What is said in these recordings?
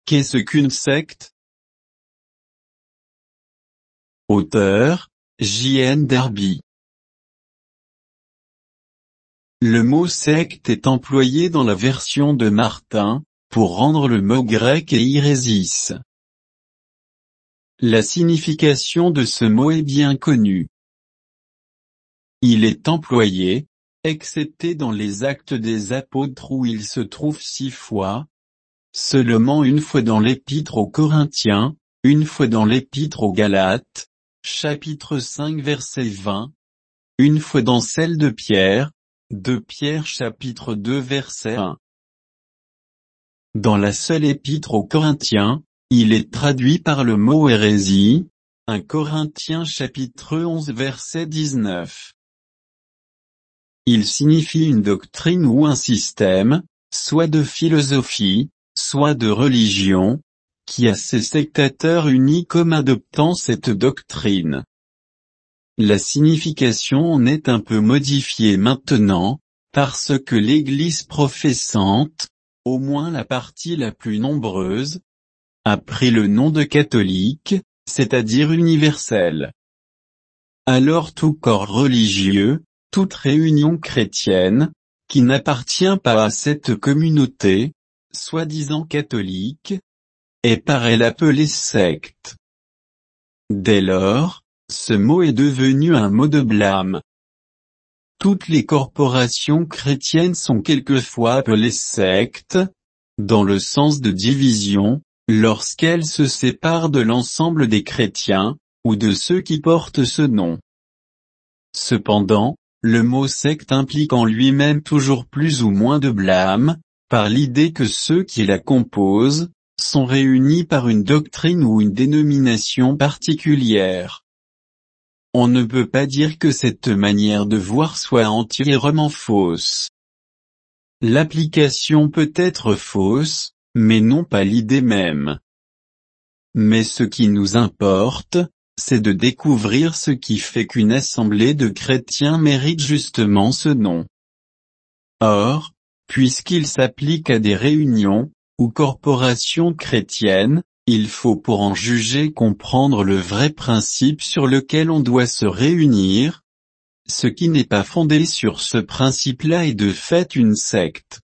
Qu'est-ce qu'une secte? Auteur, J.N. Darby. Le mot secte est employé dans la version de Martin, pour rendre le mot grec hérésis. La signification de ce mot est bien connue. Il est employé, excepté dans les Actes des Apôtres où il se trouve 6 fois, seulement une fois dans l'Épître aux Corinthiens, une fois dans l'Épître aux Galates, chapitre 5 verset 20, une fois dans celle de Pierre, 2 Pierre chapitre 2 verset 1. Dans la seule Épître aux Corinthiens, il est traduit par le mot hérésie, 1 Corinthiens chapitre 11 verset 19. Il signifie une doctrine ou un système, soit de philosophie, soit de religion, qui a ses sectateurs unis comme adoptant cette doctrine. La signification en est un peu modifiée maintenant, parce que l'Église professante, au moins la partie la plus nombreuse, a pris le nom de catholique, c'est-à-dire universel. Alors tout corps religieux, toute réunion chrétienne, qui n'appartient pas à cette communauté, soi-disant catholique, est par elle appelée secte. Dès lors, ce mot est devenu un mot de blâme. Toutes les corporations chrétiennes sont quelquefois appelées sectes, dans le sens de division, lorsqu'elles se séparent de l'ensemble des chrétiens, ou de ceux qui portent ce nom. Cependant, le mot secte implique en lui-même toujours plus ou moins de blâme, par l'idée que ceux qui la composent, sont réunis par une doctrine ou une dénomination particulière. On ne peut pas dire que cette manière de voir soit entièrement fausse. L'application peut être fausse, mais non pas l'idée même. Mais ce qui nous importe, c'est de découvrir ce qui fait qu'une assemblée de chrétiens mérite justement ce nom. Or, puisqu'il s'applique à des réunions, ou corporations chrétiennes, il faut pour en juger comprendre le vrai principe sur lequel on doit se réunir. Ce qui n'est pas fondé sur ce principe-là est de fait une secte.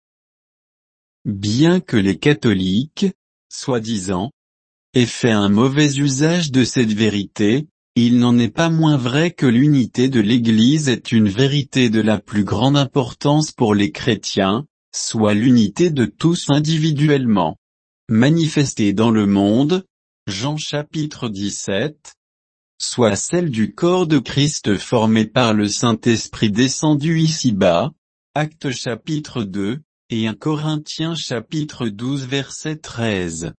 Bien que les catholiques, soi-disant, aient fait un mauvais usage de cette vérité, il n'en est pas moins vrai que l'unité de l'Église est une vérité de la plus grande importance pour les chrétiens, soit l'unité de tous individuellement, manifestée dans le monde, Jean chapitre 17, soit celle du corps de Christ formé par le Saint-Esprit descendu ici-bas, Actes chapitre 2, et 1 Corinthiens chapitre 12 verset 13.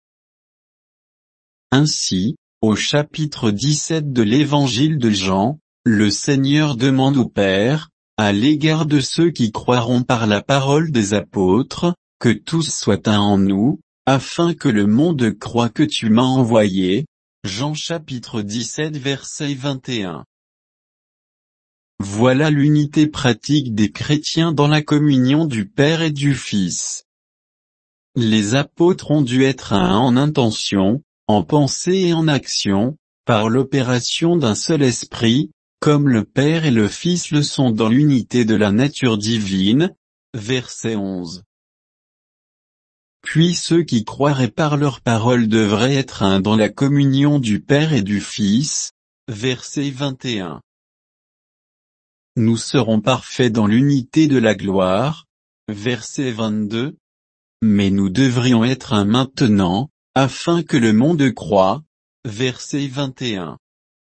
Ainsi, au chapitre 17 de l'Évangile de Jean, le Seigneur demande au Père, à l'égard de ceux qui croiront par la parole des apôtres, que tous soient un en nous, afin que le monde croie que tu m'as envoyé. Jean chapitre 17 verset 21. Voilà l'unité pratique des chrétiens dans la communion du Père et du Fils. Les apôtres ont dû être un en intention, en pensée et en action, par l'opération d'un seul esprit, comme le Père et le Fils le sont dans l'unité de la nature divine. Verset 11. Puis ceux qui croiraient par leur parole devraient être un dans la communion du Père et du Fils. Verset 21. Nous serons parfaits dans l'unité de la gloire. Verset 22. Mais nous devrions être un maintenant, afin que le monde croie. Verset 21.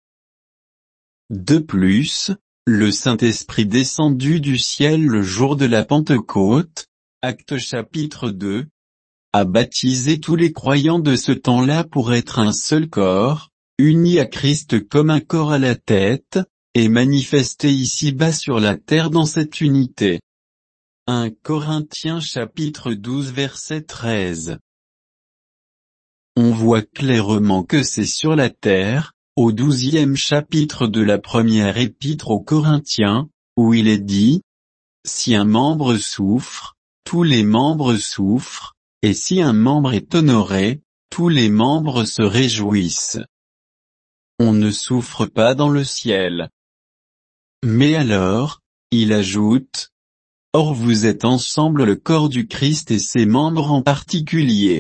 De plus, le Saint-Esprit descendu du ciel le jour de la Pentecôte, Actes chapitre 2, a baptisé tous les croyants de ce temps-là pour être un seul corps, unis à Christ comme un corps à la tête, et manifesté ici-bas sur la terre dans cette unité. 1 Corinthiens chapitre 12 verset 13. On voit clairement que c'est sur la terre, au 12e chapitre de la première épître aux Corinthiens, où il est dit, « Si un membre souffre, tous les membres souffrent, et si un membre est honoré, tous les membres se réjouissent. On ne souffre pas dans le ciel. Mais alors, il ajoute, or vous êtes ensemble le corps du Christ et ses membres en particulier.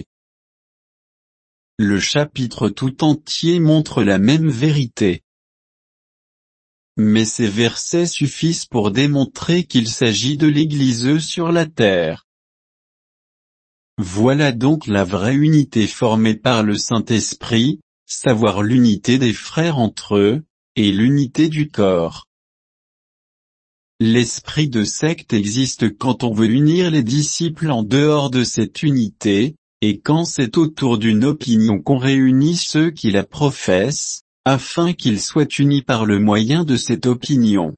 Le chapitre tout entier montre la même vérité. Mais ces versets suffisent pour démontrer qu'il s'agit de l'Église sur la terre. Voilà donc la vraie unité formée par le Saint-Esprit, savoir l'unité des frères entre eux, et l'unité du corps. L'esprit de secte existe quand on veut unir les disciples en dehors de cette unité, et quand c'est autour d'une opinion qu'on réunit ceux qui la professent, afin qu'ils soient unis par le moyen de cette opinion.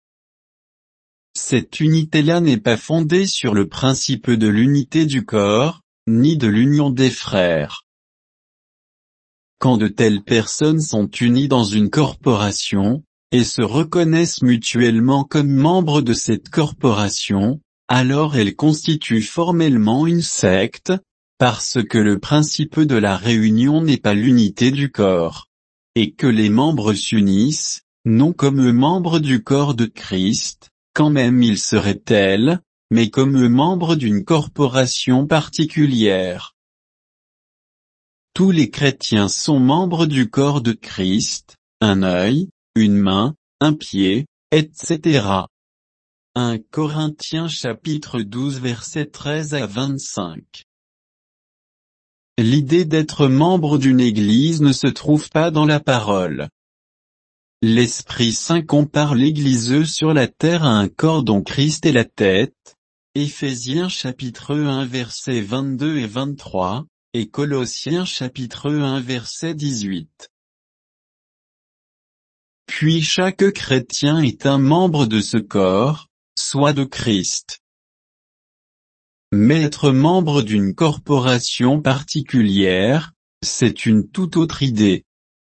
Cette unité-là n'est pas fondée sur le principe de l'unité du corps, ni de l'union des frères. Quand de telles personnes sont unies dans une corporation, et se reconnaissent mutuellement comme membres de cette corporation, alors elles constituent formellement une secte, parce que le principe de la réunion n'est pas l'unité du corps. Et que les membres s'unissent, non comme membres du corps de Christ, quand même ils seraient tels, mais comme membres d'une corporation particulière. Tous les chrétiens sont membres du corps de Christ, un œil, une main, un pied, etc. 1 Corinthiens chapitre 12 versets 13 à 25. L'idée d'être membre d'une église ne se trouve pas dans la parole. L'Esprit Saint compare l'église sur la terre à un corps dont Christ est la tête, Éphésiens chapitre 1 versets 22 et 23, et Colossiens chapitre 1 verset 18. Puis chaque chrétien est un membre de ce corps, soit de Christ. Mais être membre d'une corporation particulière, c'est une toute autre idée.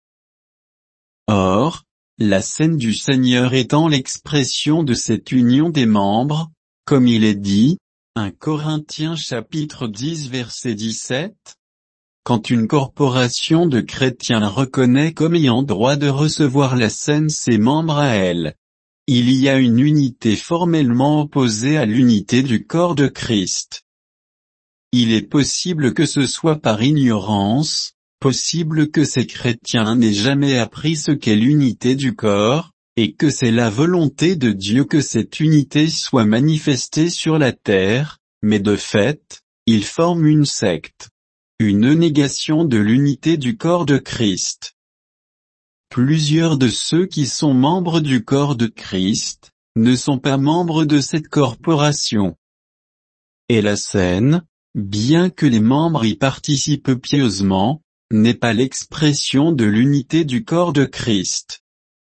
Or, la scène du Seigneur étant l'expression de cette union des membres, comme il est dit, 1 Corinthiens chapitre 10 verset 17, quand une corporation de chrétiens la reconnaît comme ayant droit de recevoir la scène ses membres à elle, il y a une unité formellement opposée à l'unité du corps de Christ. Il est possible que ce soit par ignorance, possible que ces chrétiens n'aient jamais appris ce qu'est l'unité du corps, et que c'est la volonté de Dieu que cette unité soit manifestée sur la terre, mais de fait, ils forment une secte. Une négation de l'unité du corps de Christ. Plusieurs de ceux qui sont membres du corps de Christ, ne sont pas membres de cette corporation. Et la scène, bien que les membres y participent pieusement, n'est pas l'expression de l'unité du corps de Christ.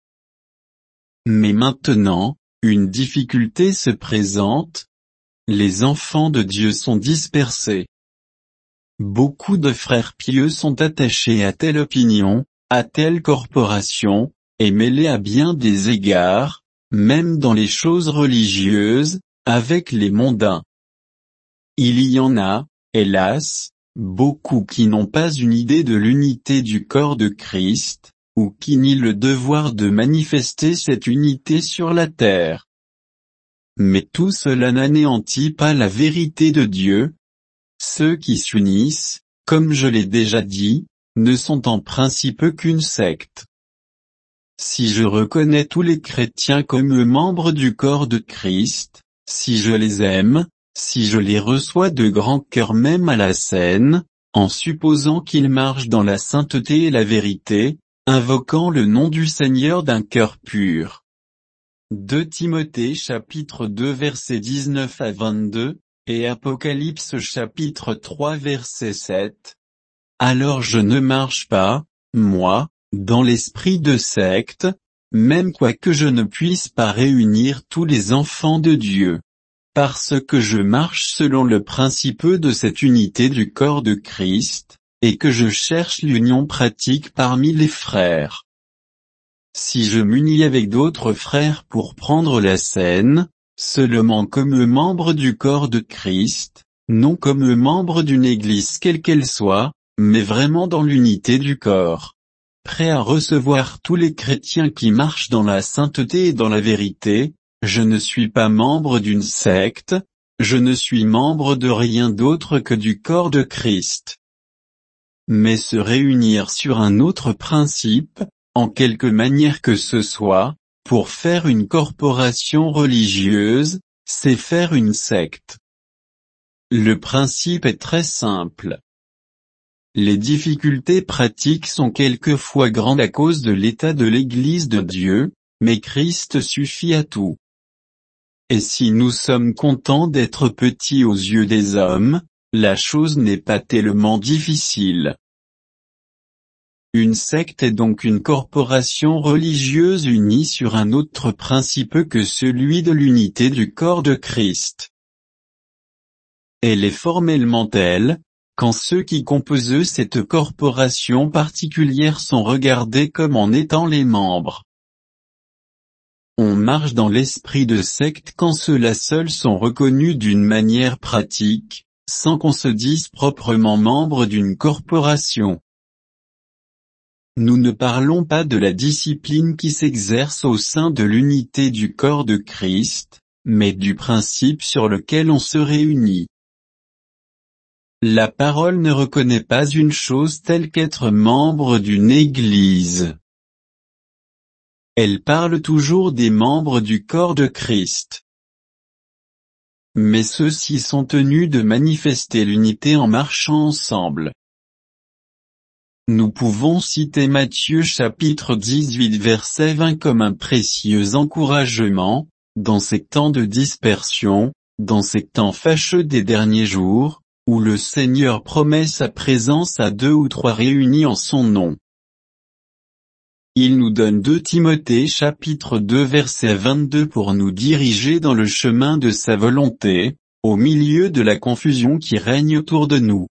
Mais maintenant, une difficulté se présente. Les enfants de Dieu sont dispersés. Beaucoup de frères pieux sont attachés à telle opinion, à telle corporation, et mêlés à bien des égards, même dans les choses religieuses, avec les mondains. Il y en a, hélas, beaucoup qui n'ont pas une idée de l'unité du corps de Christ, ou qui nient le devoir de manifester cette unité sur la terre. Mais tout cela n'anéantit pas la vérité de Dieu. Ceux qui s'unissent, comme je l'ai déjà dit, ne sont en principe qu'une secte. Si je reconnais tous les chrétiens comme membres du corps de Christ, si je les aime, si je les reçois de grand cœur même à la scène, en supposant qu'ils marchent dans la sainteté et la vérité, invoquant le nom du Seigneur d'un cœur pur. 2 Timothée chapitre 2 versets 19 à 22, et Apocalypse chapitre 3 verset 7. Alors je ne marche pas, moi, dans l'esprit de secte, même quoique je ne puisse pas réunir tous les enfants de Dieu. Parce que je marche selon le principe de cette unité du corps de Christ, et que je cherche l'union pratique parmi les frères. Si je m'unis avec d'autres frères pour prendre la scène, seulement comme membre du corps de Christ, non comme membres d'une église quelle qu'elle soit, mais vraiment dans l'unité du corps. Prêt à recevoir tous les chrétiens qui marchent dans la sainteté et dans la vérité. Je ne suis pas membre d'une secte, je ne suis membre de rien d'autre que du corps de Christ. Mais se réunir sur un autre principe, en quelque manière que ce soit, pour faire une corporation religieuse, c'est faire une secte. Le principe est très simple. Les difficultés pratiques sont quelquefois grandes à cause de l'état de l'Église de Dieu, mais Christ suffit à tout. Et si nous sommes contents d'être petits aux yeux des hommes, la chose n'est pas tellement difficile. Une secte est donc une corporation religieuse unie sur un autre principe que celui de l'unité du corps de Christ. Elle est formellement telle, quand ceux qui composent cette corporation particulière sont regardés comme en étant les membres. On marche dans l'esprit de secte quand ceux-là seuls sont reconnus d'une manière pratique, sans qu'on se dise proprement membre d'une corporation. Nous ne parlons pas de la discipline qui s'exerce au sein de l'unité du corps de Christ, mais du principe sur lequel on se réunit. La parole ne reconnaît pas une chose telle qu'être membre d'une église. Elle parle toujours des membres du corps de Christ. Mais ceux-ci sont tenus de manifester l'unité en marchant ensemble. Nous pouvons citer Matthieu chapitre 18 verset 20 comme un précieux encouragement, dans ces temps de dispersion, dans ces temps fâcheux des derniers jours, où le Seigneur promet sa présence à 2 ou 3 réunis en son nom. Il nous donne 2 Timothée chapitre 2 verset 22 pour nous diriger dans le chemin de sa volonté, au milieu de la confusion qui règne autour de nous.